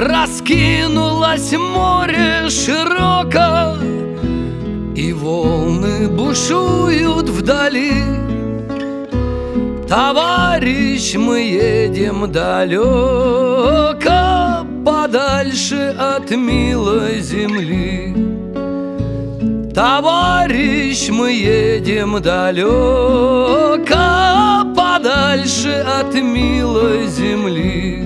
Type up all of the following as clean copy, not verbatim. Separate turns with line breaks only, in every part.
Раскинулось море широко, и волны бушуют вдали. Товарищ, мы едем далеко, подальше от милой земли. Товарищ, мы едем далеко, подальше от милой земли.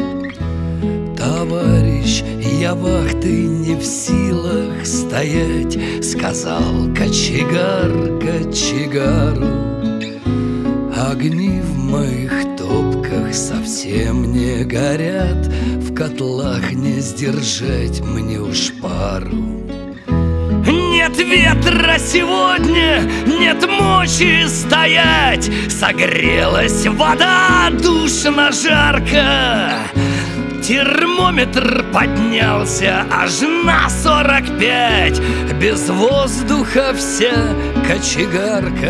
Товарищ, я вахты не в силах стоять, сказал кочегар кочегару. Огни в моих топках совсем не горят, в котлах не сдержать мне уж пару. Нет ветра сегодня, нет мочи стоять, согрелась вода душно жарко. Термометр поднялся аж на 45, без воздуха вся кочегарка.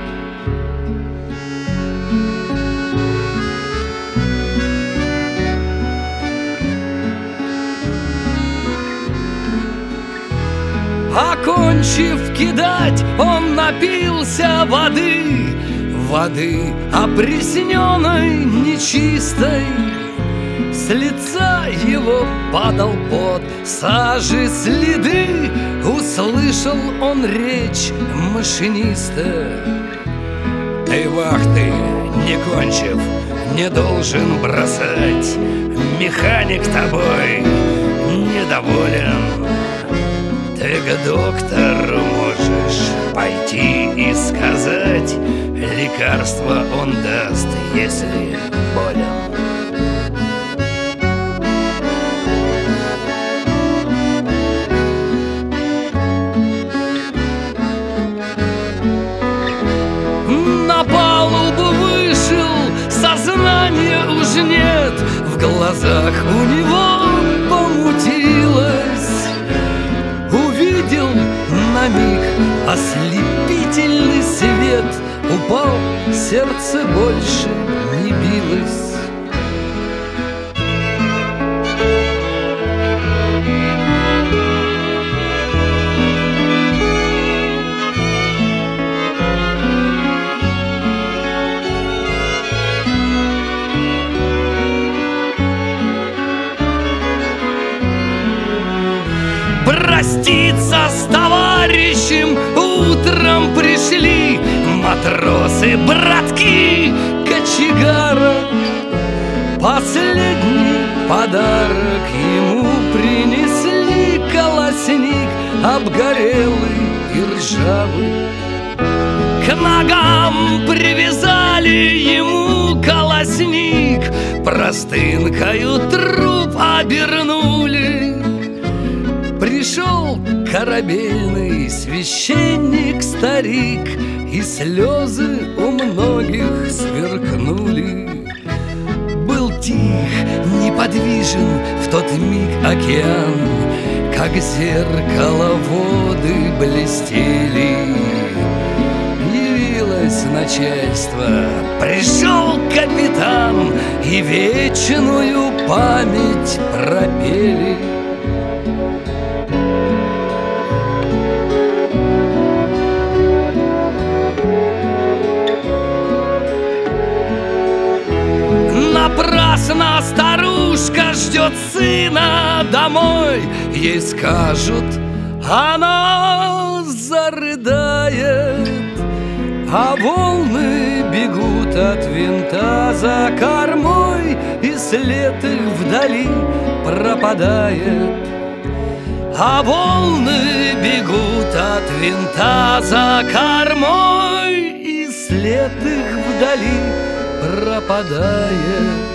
Окончив кидать, он напился воды, воды опресненной, нечистой. С лица его падал пот, сажи следы. Услышал он речь машиниста: ты вахты, не кончив, не должен бросать. Механик тобой недоволен. Ты к доктору можешь пойти и сказать, лекарство он даст, если болен. На палубу вышел, сознания уж нет, в глазах у него помутилось. Увидел на миг ослепительный свет, упал, сердце больше не билось. Проститься с товарищем утром пришли матросы, братки кочегара. Последний подарок ему принесли, колосник обгорелый и ржавый. К ногам привязали ему колосник, простынкою труп обернули. Пришел корабельный священник-старик, и слезы у многих сверкнули. Был тих, неподвижен в тот миг океан, как зеркало воды блестели. Явилось начальство, пришел капитан, и вечную память пропели. Напрасно старушка ждет сына домой, ей скажут, она зарыдает. А волны бегут от винта за кормой, и след их вдали пропадает. А волны бегут от винта за кормой, и след их вдали пропадает.